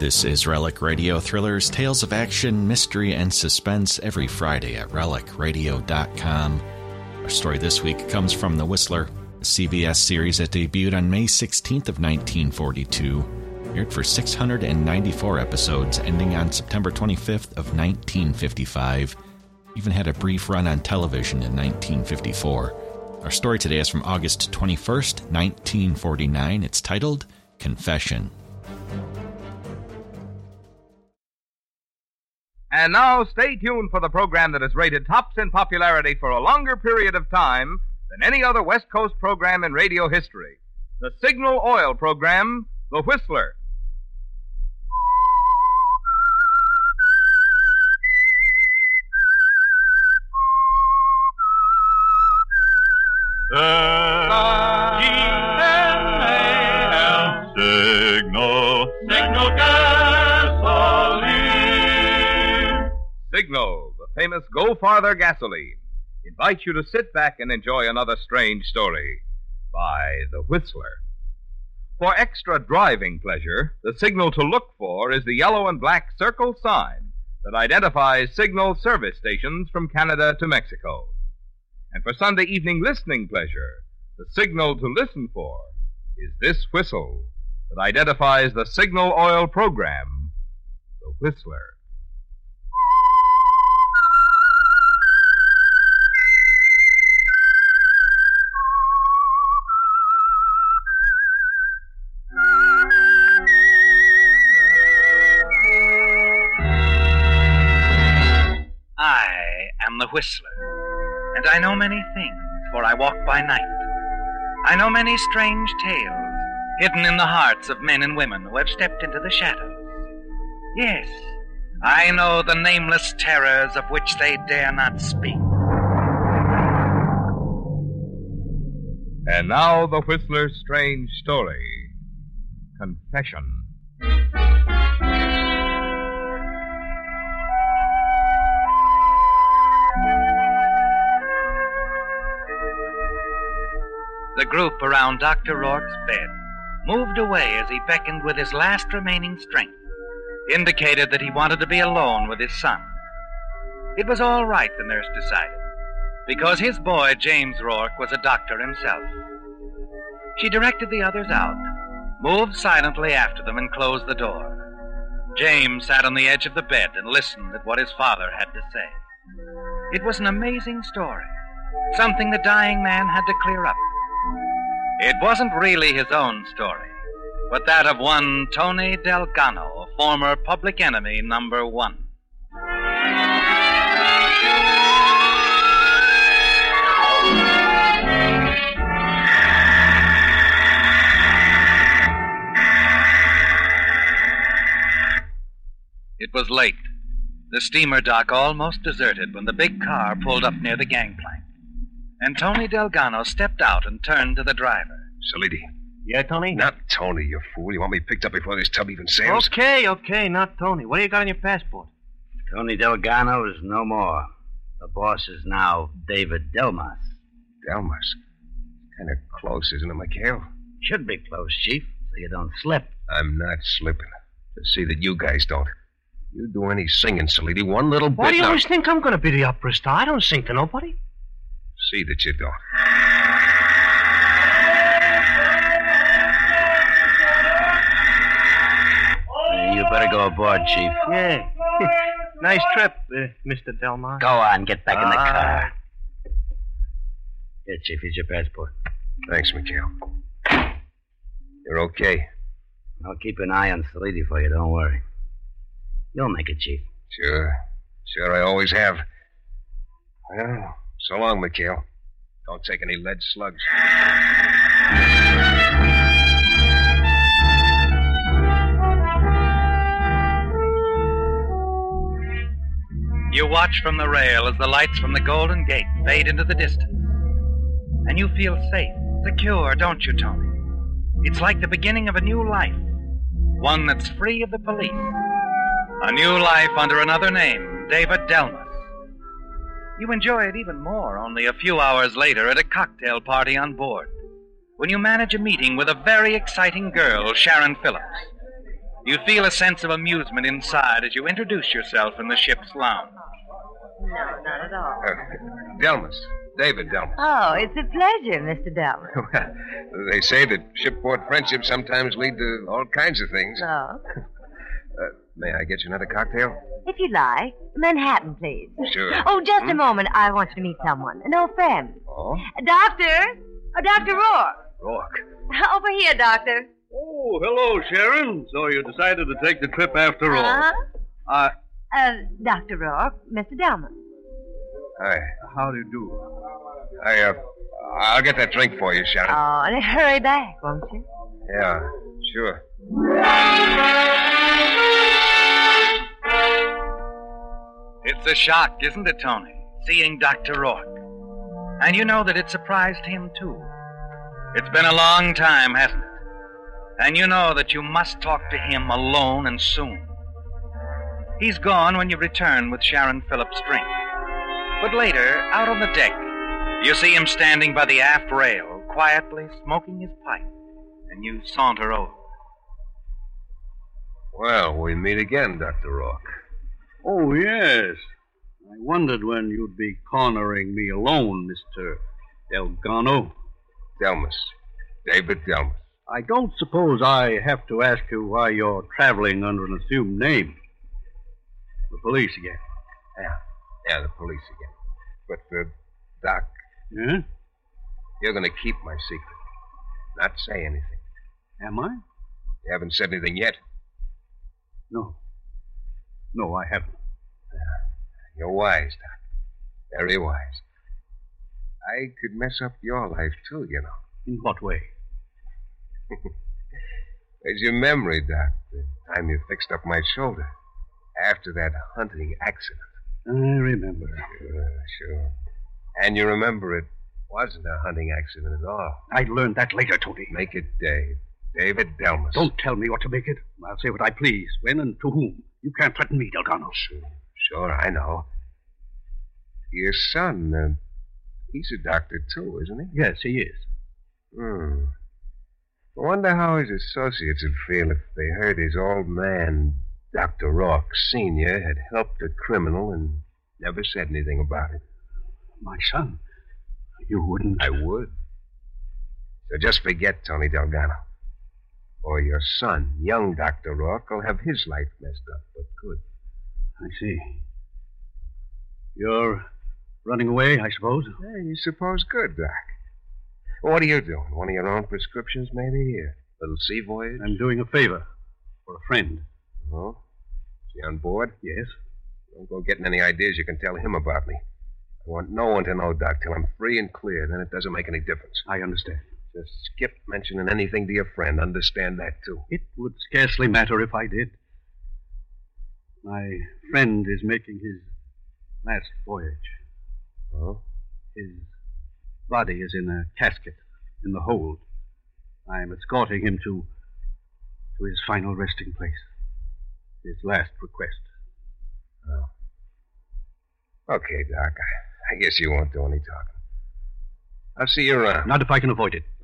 This is Relic Radio, thrillers, tales of action, mystery, and suspense every Friday at relicradio.com. Our story this week comes from The Whistler, a CBS series that debuted on May 16th of 1942, aired for 694 episodes, ending on September 25th of 1955. Even had a brief run on television in 1954. Our story today is from August 21st, 1949. It's titled Confession. And now, stay tuned for the program that is rated tops in popularity for a longer period of time than any other West Coast program in radio history. The Signal Oil program, The Whistler. G-N-A-L Signal. Signal gasoline. Signal, the famous Go Farther gasoline, invites you to sit back and enjoy another strange story by The Whistler. For extra driving pleasure, the signal to look for is the yellow and black circle sign that identifies Signal service stations from Canada to Mexico. And for Sunday evening listening pleasure, the signal to listen for is this whistle that identifies the Signal Oil program, The Whistler. I am the Whistler, and I know many things, for I walk by night. I know many strange tales, hidden in the hearts of men and women who have stepped into the shadows. Yes, I know the nameless terrors of which they dare not speak. And now the Whistler's strange story, Confession. The group around Dr. Rourke's bed moved away as he beckoned with his last remaining strength, indicated that he wanted to be alone with his son. It was all right, the nurse decided, because his boy, James Rourke, was a doctor himself. She directed the others out, moved silently after them, and closed the door. James sat on the edge of the bed and listened at what his father had to say. It was an amazing story, something the dying man had to clear up. It wasn't really his own story, but that of one Tony Delgano, former public enemy number one. It was late, the steamer dock almost deserted when the big car pulled up near the gangplank. And Tony Delgano stepped out and turned to the driver. Salidi. Yeah, Tony? Not Tony, you fool. You want me picked up before this tub even sails? Okay, not Tony. What do you got on your passport? Tony Delgano is no more. The boss is now David Delmas. Delmas? Kind of close, isn't it, Mikhail? Should be close, Chief, so you don't slip. I'm not slipping. To see that you guys don't. You do any singing, Salidi, one little bit... Why do you now... always think I'm going to be the opera star? I don't sing to nobody. See that you don't. You better go aboard, Chief. Yeah. Nice trip, Mr. Delmar. Go on, get back in the car. Here, Chief, here's your passport. Thanks, Mikhail. You're okay? I'll keep an eye on Salidi for you, don't worry. You'll make it, Chief. Sure, I always have. Well, so long, Mikhail. Don't take any lead slugs. You watch from the rail as the lights from the Golden Gate fade into the distance. And you feel safe, secure, don't you, Tony? It's like the beginning of a new life. One that's free of the police. A new life under another name, David Delmas. You enjoy it even more only a few hours later at a cocktail party on board, when you manage a meeting with a very exciting girl, Sharon Phillips. You feel a sense of amusement inside as you introduce yourself in the ship's lounge. No, not at all. Delmas. David Delmas. Oh, it's a pleasure, Mr. Delmas. Well, they say that shipboard friendships sometimes lead to all kinds of things. So? May I get you another cocktail? If you like. Manhattan, please. Sure. Oh, just a moment. I want you to meet someone. An old friend. Oh? Doctor? Oh, Dr. Rourke. Rourke. Over here, Doctor. Oh, hello, Sharon. So you decided to take the trip after all. Uh-huh. Dr. Rourke, Mr. Delmas. Hi. How do you do? I'll get that drink for you, Sharon. Oh, and hurry back, won't you? Yeah, sure. It's a shock, isn't it, Tony? Seeing Dr. Rourke. And you know that it surprised him, too. It's been a long time, hasn't it? And you know that you must talk to him alone and soon. He's gone when you return with Sharon Phillips' drink. But later, out on the deck, you see him standing by the aft rail, quietly smoking his pipe, and you saunter over. Well, we meet again, Dr. Rourke. Oh, yes. I wondered when you'd be cornering me alone, Mr. Delgado. Delmas. David Delmas. I don't suppose I have to ask you why you're traveling under an assumed name. The police again. Yeah, the police again. But, Doc. Yeah? You're going to keep my secret. Not say anything. Am I? You haven't said anything yet. No. No, I haven't. You're wise, Doc. Very wise. I could mess up your life, too, you know. In what way? There's your memory, Doc. The time you fixed up my shoulder. After that hunting accident. I remember. Sure. And you remember it wasn't a hunting accident at all. I learned that later, Tony. Make it Dave. David Delmas. Don't tell me what to make it. I'll say what I please. When and to whom. You can't threaten me, Delgado. Sure, I know. Your son, he's a doctor, too, isn't he? Yes, he is. I wonder how his associates would feel if they heard his old man, Dr. Rourke Sr., had helped a criminal and never said anything about it. My son? You wouldn't? I would. So just forget Tony Delgado. Or your son, young Dr. Rourke, will have his life messed up, but good. I see. You're running away, I suppose? Yeah, you suppose good, Doc. What are you doing? One of your own prescriptions, maybe? A little sea voyage? I'm doing a favor for a friend. Oh? Is he on board? Yes. Don't go getting any ideas you can tell him about me. I want no one to know, Doc, till I'm free and clear. Then it doesn't make any difference. I understand. Just skip mentioning anything to your friend. Understand that, too. It would scarcely matter if I did. My friend is making his last voyage. Oh? His body is in a casket in the hold. I'm escorting him to his final resting place. His last request. Oh. Okay, Doc. I guess you won't do any talking. I'll see you around. Not if I can avoid it.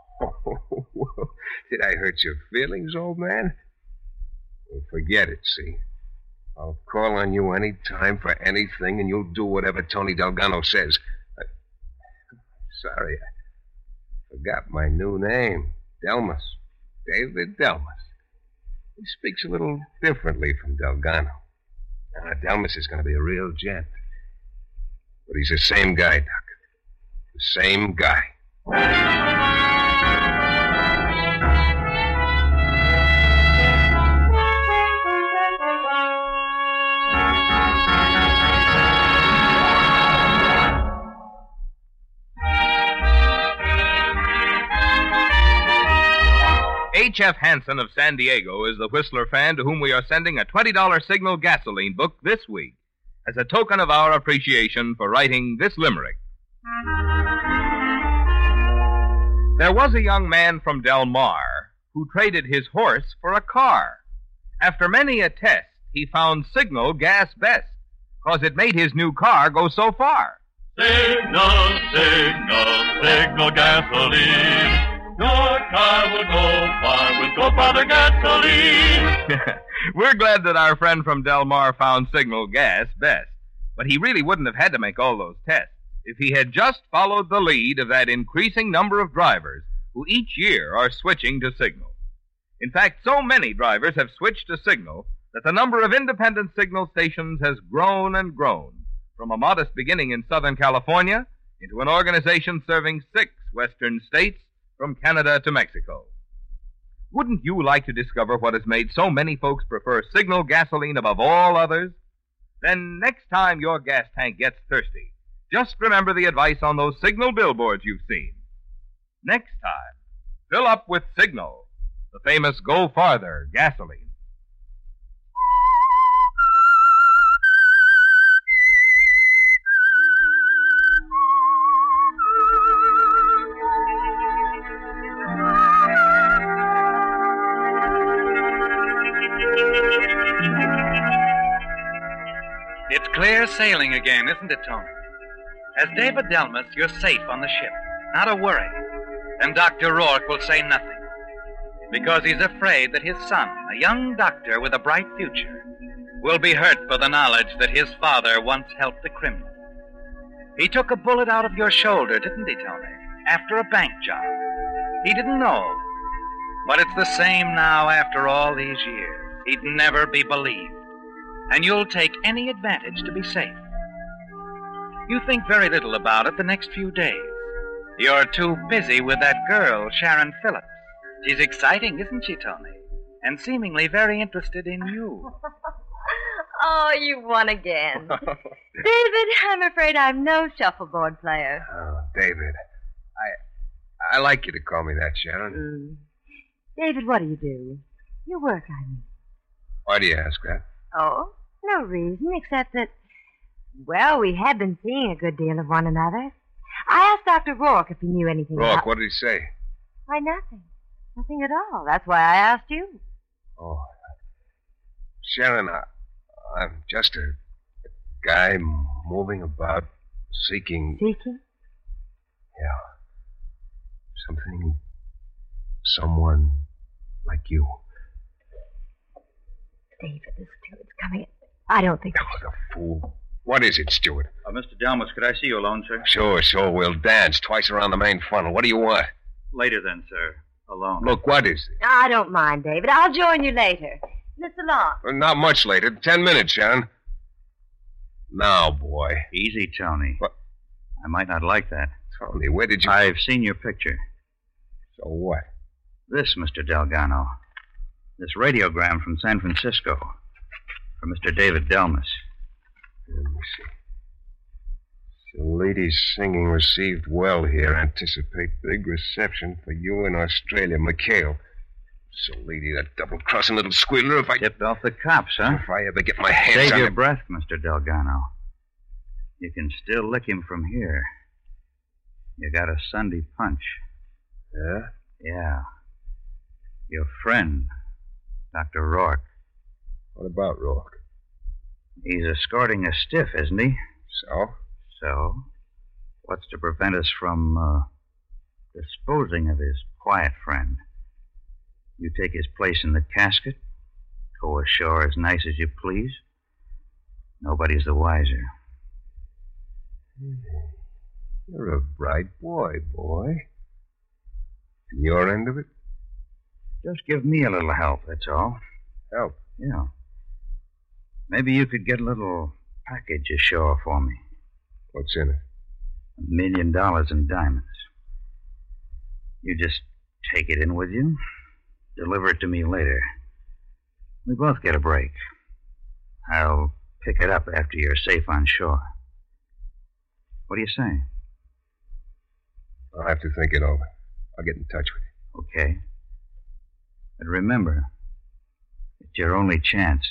Did I hurt your feelings, old man? Well, forget it, see? I'll call on you any time for anything, and you'll do whatever Tony Delgado says. Sorry, I forgot my new name. Delmas. David Delmas. He speaks a little differently from Delgado. Delmas is going to be a real gent. But he's the same guy, Doc. The same guy. H.F. Hansen of San Diego is the Whistler fan to whom we are sending a $20 Signal gasoline book this week as a token of our appreciation for writing this limerick. There was a young man from Del Mar who traded his horse for a car. After many a test, he found Signal gas best, 'cause it made his new car go so far. Signal, Signal, Signal gasoline. Your car will go far with Go Farther gasoline. We're glad that our friend from Del Mar found Signal gas best. But he really wouldn't have had to make all those tests if he had just followed the lead of that increasing number of drivers who each year are switching to Signal. In fact, so many drivers have switched to Signal that the number of independent Signal stations has grown and grown, from a modest beginning in Southern California into an organization serving 6 western states from Canada to Mexico. Wouldn't you like to discover what has made so many folks prefer Signal gasoline above all others? Then next time your gas tank gets thirsty, just remember the advice on those Signal billboards you've seen. Next time, fill up with Signal, the famous Go Farther gasoline. It's clear sailing again, isn't it, Tony? As David Delmas, you're safe on the ship. Not a worry. And Dr. Rourke will say nothing. Because he's afraid that his son, a young doctor with a bright future, will be hurt by the knowledge that his father once helped a criminal. He took a bullet out of your shoulder, didn't he, Tony? After a bank job. He didn't know. But it's the same now after all these years. He'd never be believed. And you'll take any advantage to be safe. You think very little about it the next few days. You're too busy with that girl, Sharon Phillips. She's exciting, isn't she, Tony? And seemingly very interested in you. Oh, you won again. David, I'm afraid I'm no shuffleboard player. Oh, David. I like you to call me that, Sharon. David, what do you do? You work, I mean. Why do you ask that? Oh, no reason except that, well, we have been seeing a good deal of one another. I asked Dr. Rourke if he knew anything about... Rourke, what did he say? Why, nothing. Nothing at all. That's why I asked you. Oh. Sharon, I'm just a guy moving about, seeking... Seeking? Yeah. Someone like you. David, the steward's coming. I don't think... Oh, the fool. What is it, Stewart? Mr. Delmas, could I see you alone, sir? Sure. We'll dance twice around the main funnel. What do you want? Later then, sir. Alone. Look, what is it? I don't mind, David. I'll join you later. Mr. Long. Not much later. 10 minutes, Sharon. Now, boy. Easy, Tony. What? I might not like that. Tony, where did you... I've seen your picture. So what? This, Mr. Delgado. This radiogram from San Francisco. From Mr. David Delmas. Let me see. The lady's singing received well here. Anticipate big reception for you in Australia. McHale. So, lady, that double-crossing little squealer, if I... Tipped off the cops, huh? If I ever get my hands Save on your him... breath, Mr. Delgado. You can still lick him from here. You got a Sunday punch. Yeah? Yeah. Your friend, Dr. Rourke. What about Rourke? He's escorting a stiff, isn't he? So? So? What's to prevent us from, disposing of his quiet friend? You take his place in the casket, go ashore as nice as you please. Nobody's the wiser. You're a bright boy. Your end of it? Just give me a little help, that's all. Help? Yeah. Maybe you could get a little package ashore for me. What's in it? $1 million in diamonds. You just take it in with you, deliver it to me later. We both get a break. I'll pick it up after you're safe on shore. What do you say? I'll have to think it over. I'll get in touch with you. Okay. But remember, it's your only chance.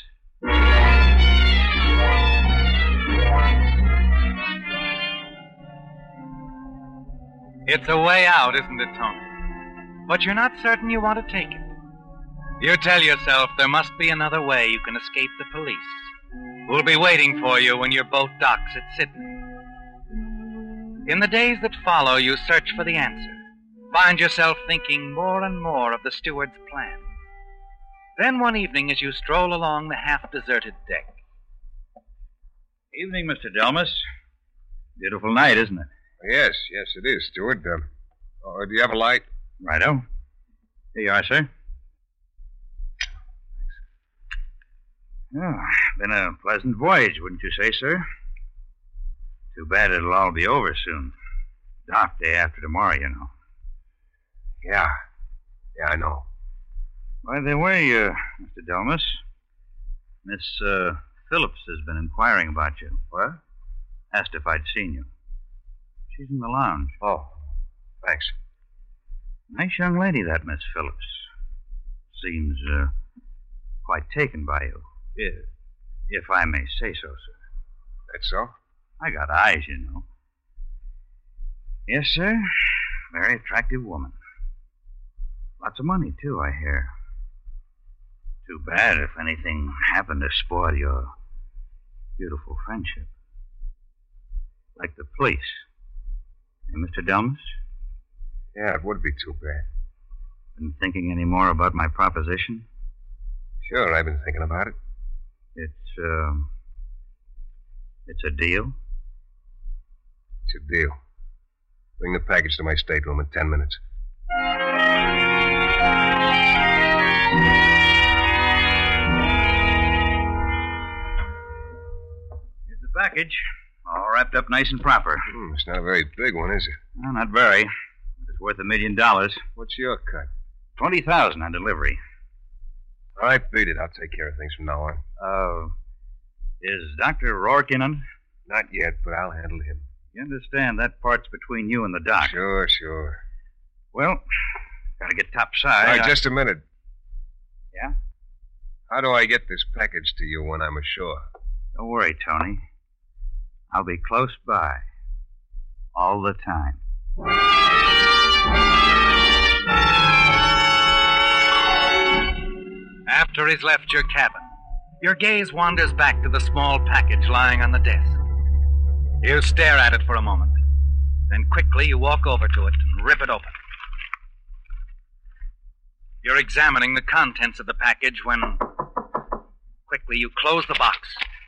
It's a way out, isn't it, Tony? But you're not certain you want to take it. You tell yourself there must be another way you can escape the police, who'll be waiting for you when your boat docks at Sydney. In the days that follow, you search for the answer. find yourself thinking more and more of the steward's plan. Then one evening, as you stroll along the half-deserted deck. Evening, Mr. Delmas. Beautiful night, isn't it? Yes, it is, Steward. Do you have a light? Righto. Here you are, sir. Oh, been a pleasant voyage, wouldn't you say, sir? Too bad it'll all be over soon. Dock day after tomorrow, you know. Yeah, I know. By the way, Mr. Delmas, Miss Phillips has been inquiring about you. What? Asked if I'd seen you. She's in the lounge. Oh, thanks. Nice young lady, that Miss Phillips. Seems quite taken by you, if I may say so, sir. That's so? I got eyes, you know. Yes, sir. Very attractive woman. Lots of money, too, I hear. Too bad if anything happened to spoil your beautiful friendship. Like the police. Hey, Mr. Delmas? Yeah, it would be too bad. Been thinking any more about my proposition? Sure, I've been thinking about it. It's a deal? It's a deal. Bring the package to my stateroom in 10 minutes. Here's the package. All wrapped up nice and proper. It's not a very big one, is it? No, not very. But it's worth $1 million. What's your cut? $20,000 on delivery. All right, beat it. I'll take care of things from now on. Is Dr. Rourke in on it? Not yet, but I'll handle him. You understand that part's between you and the doc. Sure. Well, gotta get topside. All right, just a minute. Yeah? How do I get this package to you when I'm ashore? Don't worry, Tony. I'll be close by. All the time. After he's left your cabin, your gaze wanders back to the small package lying on the desk. You stare at it for a moment. Then quickly you walk over to it and rip it open. You're examining the contents of the package when quickly you close the box.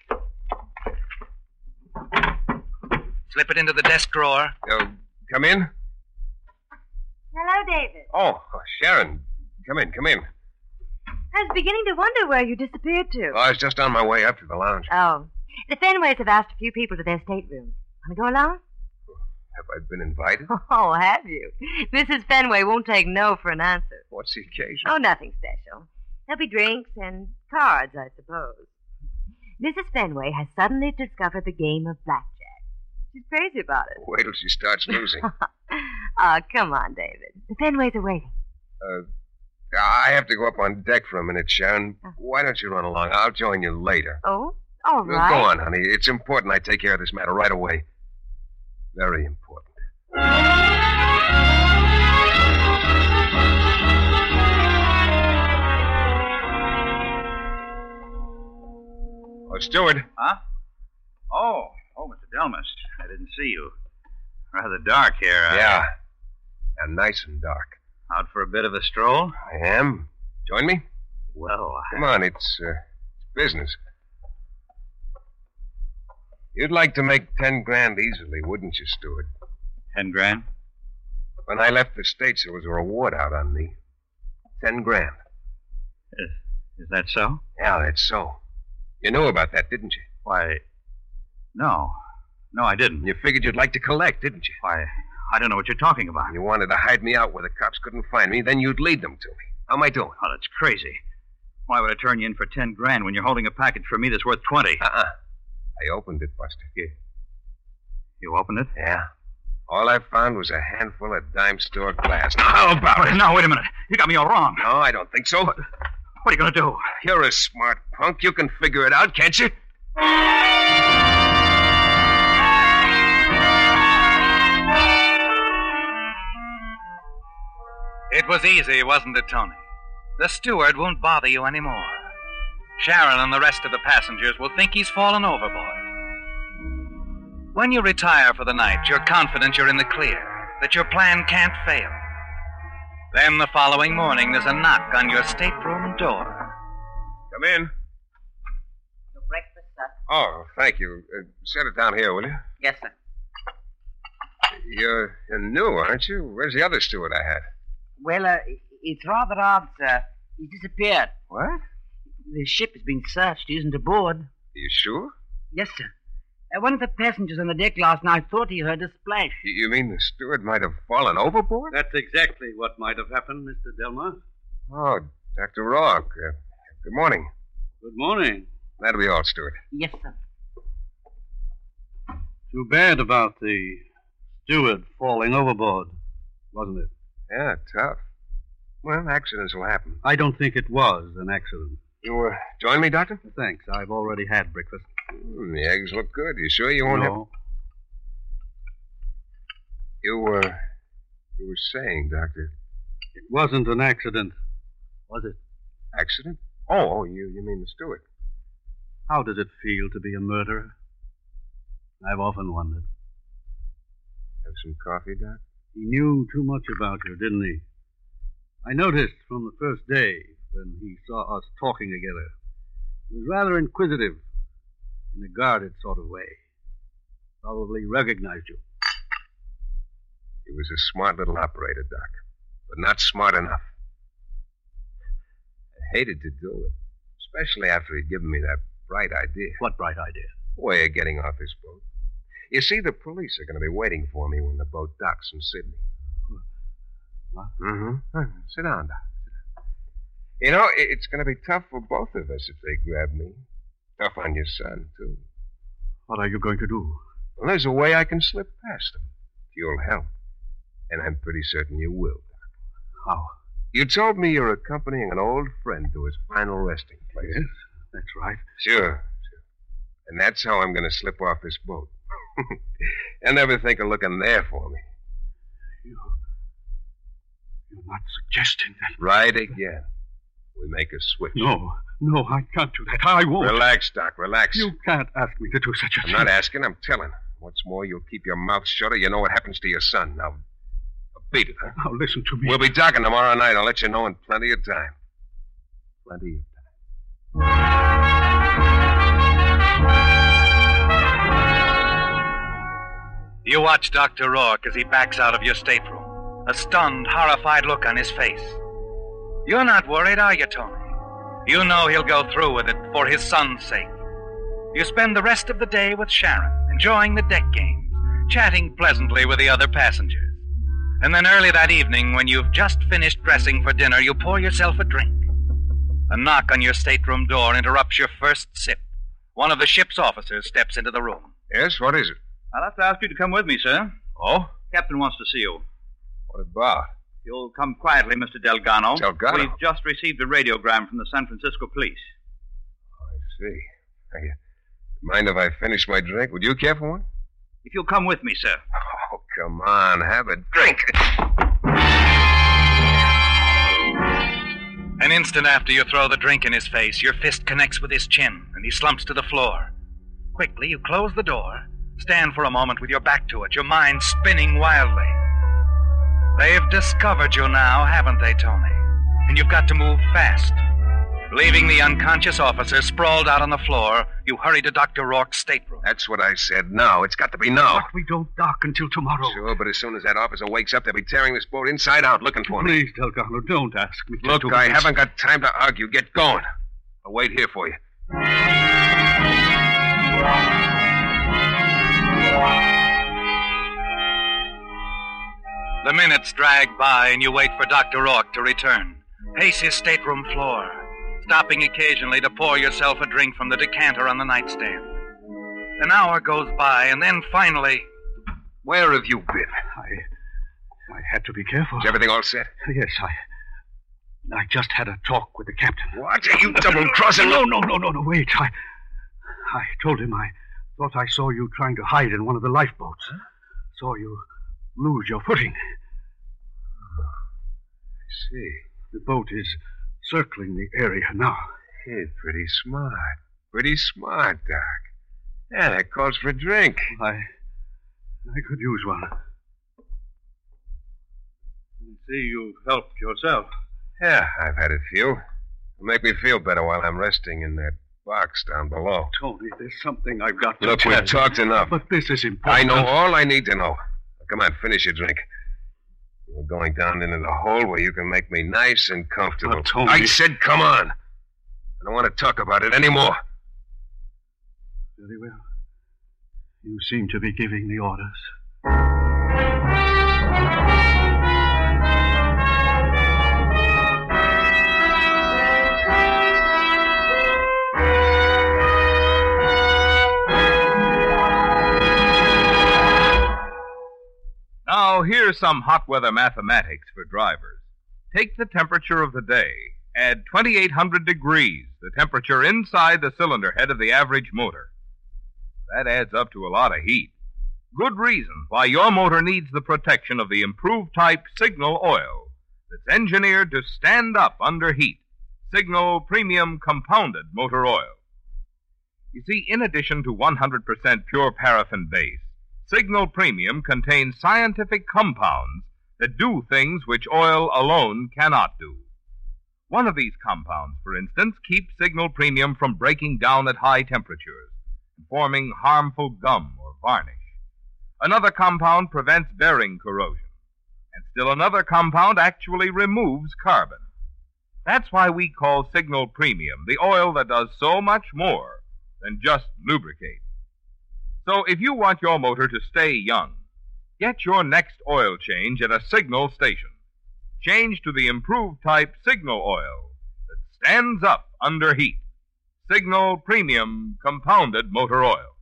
Slip it into the desk drawer. Come in. Hello, David. Oh, Sharon. Come in. I was beginning to wonder where you disappeared to. Oh, I was just on my way up to the lounge. Oh. The Fenways have asked a few people to their stateroom. Want to go along? Have I been invited? Oh, have you? Mrs. Fenway won't take no for an answer. What's the occasion? Oh, nothing special. There'll be drinks and cards, I suppose. Mrs. Fenway has suddenly discovered the game of blackjack. She's crazy about it. Wait till she starts losing. Oh, come on, David. The Fenways are waiting. I have to go up on deck for a minute, Sharon. Why don't you run along? I'll join you later. Oh, all right. Go on, honey. It's important I take care of this matter right away. Very important. Oh, Steward. Huh? Oh, Mr. Delmas. I didn't see you. Rather dark here. Yeah. And nice and dark. Out for a bit of a stroll? I am. Join me? Well, Come on, it's business. You'd like to make 10 grand easily, wouldn't you, Steward? 10 grand? When I left the States, there was a reward out on me. 10 grand. Is that so? Yeah, that's so. You knew about that, didn't you? Why, no. No, I didn't. You figured you'd like to collect, didn't you? Why, I don't know what you're talking about. You wanted to hide me out where the cops couldn't find me, then you'd lead them to me. How am I doing? Oh, that's crazy. Why would I turn you in for 10 grand when you're holding a package for me that's worth 20? I opened it, Buster. You opened it? Yeah. All I found was a handful of dime store glass. Now, how about it? No, wait a minute. You got me all wrong. No, I don't think so. What are you going to do? You're a smart punk. You can figure it out, can't you? It was easy, wasn't it, Tony? The steward won't bother you anymore. Sharon and the rest of the passengers will think he's fallen overboard. When you retire for the night, you're confident you're in the clear, that your plan can't fail. Then the following morning, there's a knock on your stateroom door. Come in. Your breakfast, sir. Oh, thank you. Set it down here, will you? Yes, sir. You're new, aren't you? Where's the other steward I had? Well, it's rather odd, sir. He disappeared. What? The ship has been searched. He isn't aboard. Are you sure? Yes, sir. One of the passengers on the deck last night thought he heard a splash. You mean the steward might have fallen overboard? That's exactly what might have happened, Mr. Delmer. Oh, Dr. Rourke. Good morning. Good morning. That'll be all, steward. Yes, sir. Too bad about the steward falling overboard, wasn't it? Yeah, tough. Well, accidents will happen. I don't think it was an accident. You join me, Doctor? Thanks. I've already had breakfast. The eggs look good. You sure you won't have... No. You were saying, Doctor... It wasn't an accident, was it? Accident? Oh, you mean the steward. How does it feel to be a murderer? I've often wondered. Have some coffee, Doc? He knew too much about you, didn't he? I noticed from the first day when he saw us talking together. He was rather inquisitive, in a guarded sort of way. Probably recognized you. He was a smart little operator, Doc, but not smart enough. I hated to do it, especially after he'd given me that bright idea. What bright idea? Way of getting off his boat. You see, the police are going to be waiting for me when the boat docks in Sydney. What? Mm-hmm. Sit down, Doc. You know, it's going to be tough for both of us if they grab me. Tough on your son, too. What are you going to do? Well, there's a way I can slip past them. If you'll help. And I'm pretty certain you will, Doc. How? You told me you're accompanying an old friend to his final resting place. Yes, that's right. Sure. And that's how I'm going to slip off this boat. You'll never think of looking there for me. You're not suggesting that... Right again. We make a switch. No, I can't do that. I won't. Relax, Doc, relax. You can't ask me to do such a thing. I'm not asking, I'm telling. What's more, you'll keep your mouth shut or you know what happens to your son. Now, beat it, huh? Now, listen to me. We'll be talking tomorrow night. I'll let you know in plenty of time. Plenty of time. You watch Dr. Rourke as he backs out of your stateroom, a stunned, horrified look on his face. You're not worried, are you, Tony? You know he'll go through with it for his son's sake. You spend the rest of the day with Sharon, enjoying the deck games, chatting pleasantly with the other passengers. And then early that evening, when you've just finished dressing for dinner, you pour yourself a drink. A knock on your stateroom door interrupts your first sip. One of the ship's officers steps into the room. Yes, what is it? I'll have to ask you to come with me, sir. Oh? Captain wants to see you. What about? You'll come quietly, Mr. Delgado. Delgado? We've just received a radiogram from the San Francisco police. I see. Mind if I finish my drink? Would you care for one? If you'll come with me, sir. Oh, come on. Have a drink. An instant after you throw the drink in his face, your fist connects with his chin, and he slumps to the floor. Quickly, you close the door, stand for a moment with your back to it, your mind spinning wildly. They've discovered you now, haven't they, Tony? And you've got to move fast. Leaving the unconscious officer sprawled out on the floor, you hurry to Dr. Rourke's stateroom. That's what I said. Now. It's got to be now. But we don't dock until tomorrow. Sure, but as soon as that officer wakes up, they'll be tearing this boat inside out looking for me. Please, Delgado, don't ask me to Look, do I this. haven't got time to argue. Get going. I'll wait here for you. The minutes drag by, and you wait for Dr. Rourke to return. Pace his stateroom floor, stopping occasionally to pour yourself a drink from the decanter on the nightstand. An hour goes by, and then finally... Where have you been? I had to be careful. Is everything all set? Yes, I just had a talk with the captain. What? Are you double-crossing? No, wait. I told him I thought I saw you trying to hide in one of the lifeboats. Huh? Saw you lose your footing. I see. The boat is circling the area now. Hey, pretty smart. Pretty smart, Doc. Yeah, that calls for a drink. I could use one. see you've helped yourself. Yeah, I've had a few. It'll make me feel better while I'm resting in that box down below. Tony, there's something I've got to Look, tell we've you. talked enough. But this is important. I know all I need to know. Come on, finish your drink. We're going down into the hole where you can make me nice and comfortable. Oh, Tony. I said come on. I don't want to talk about it anymore. Very well. You seem to be giving the orders. Now, here's some hot weather mathematics for drivers. Take the temperature of the day. Add 2,800 degrees, the temperature inside the cylinder head of the average motor. That adds up to a lot of heat. Good reason why your motor needs the protection of the improved type Signal oil that's engineered to stand up under heat. Signal Premium Compounded Motor Oil. You see, in addition to 100% pure paraffin base, Signal Premium contains scientific compounds that do things which oil alone cannot do. One of these compounds, for instance, keeps Signal Premium from breaking down at high temperatures and forming harmful gum or varnish. Another compound prevents bearing corrosion. And still another compound actually removes carbon. That's why we call Signal Premium the oil that does so much more than just lubricate. So if you want your motor to stay young, get your next oil change at a Signal station. Change to the improved type Signal oil that stands up under heat. Signal Premium Compounded Motor Oil.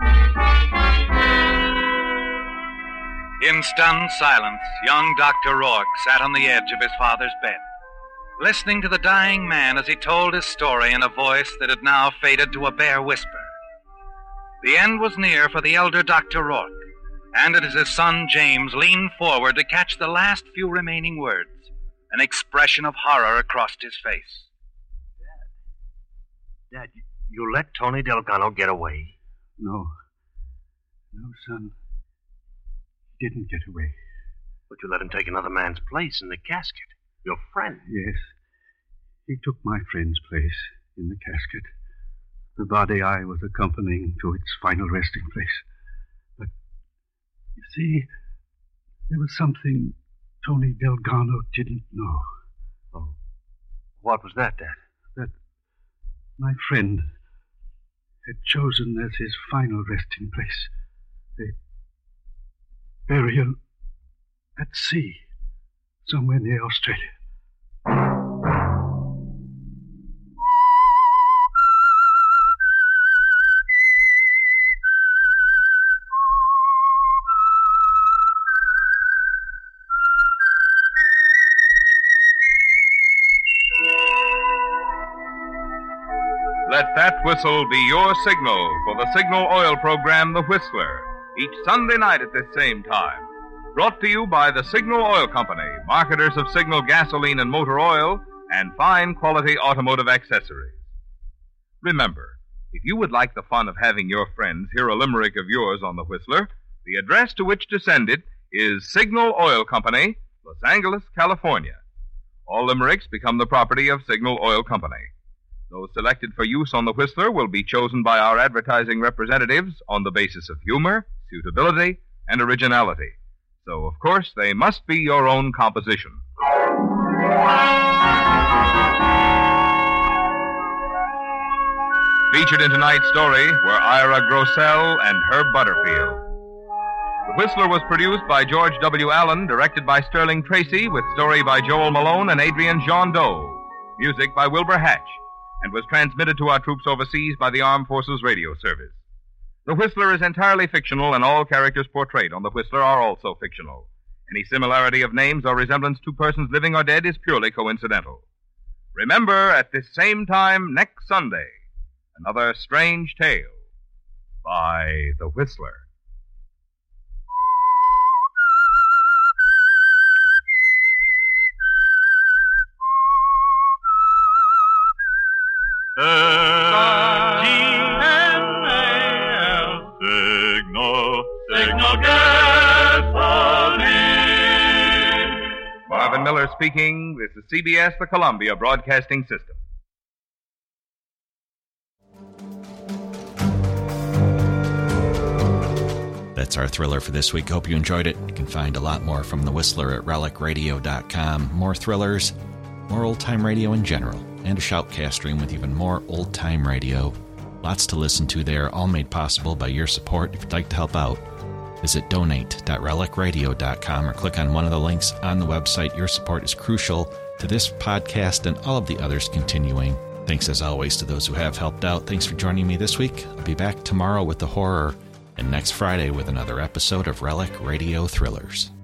In stunned silence, young Dr. Rourke sat on the edge of his father's bed, listening to the dying man as he told his story in a voice that had now faded to a bare whisper. The end was near for the elder Dr. Rourke, and as his son James leaned forward to catch the last few remaining words, an expression of horror crossed his face. Dad, you let Tony Delgado get away? No. No, son. He didn't get away. But you let him take another man's place in the casket. Your friend. Yes. He took my friend's place in the casket. The body I was accompanying to its final resting place. But, you see, there was something Tony Delgado didn't know. Oh. What was that, Dad? That my friend had chosen as his final resting place a burial at sea, somewhere near Australia. Let that whistle be your signal for the Signal Oil program, The Whistler, each Sunday night at this same time. Brought to you by the Signal Oil Company, marketers of Signal gasoline and motor oil, and fine quality automotive accessories. Remember, if you would like the fun of having your friends hear a limerick of yours on The Whistler, the address to which to send it is Signal Oil Company, Los Angeles, California. All limericks become the property of Signal Oil Company. Those selected for use on The Whistler will be chosen by our advertising representatives on the basis of humor, suitability, and originality. So, of course, they must be your own composition. Featured in tonight's story were Ira Grossell and Herb Butterfield. The Whistler was produced by George W. Allen, directed by Sterling Tracy, with story by Joel Malone and Adrian Jean Doe. Music by Wilbur Hatch, and was transmitted to our troops overseas by the Armed Forces Radio Service. The Whistler is entirely fictional, and all characters portrayed on The Whistler are also fictional. Any similarity of names or resemblance to persons living or dead is purely coincidental. Remember, at this same time next Sunday, another strange tale by The Whistler. S-I-G-N-A-L, Signal, Signal Gasoline. Marvin speaking. This is CBS, the Columbia Broadcasting System. That's our thriller for this week. Hope you enjoyed it. You can find a lot more from The Whistler at relicradio.com. More thrillers, more old-time radio in general, and a shoutcast stream with even more old-time radio. Lots to listen to there, all made possible by your support. If you'd like to help out, visit donate.relicradio.com or click on one of the links on the website. Your support is crucial to this podcast and all of the others continuing. Thanks as always to those who have helped out. Thanks for joining me this week. I'll be back tomorrow with the horror and next Friday with another episode of Relic Radio Thrillers.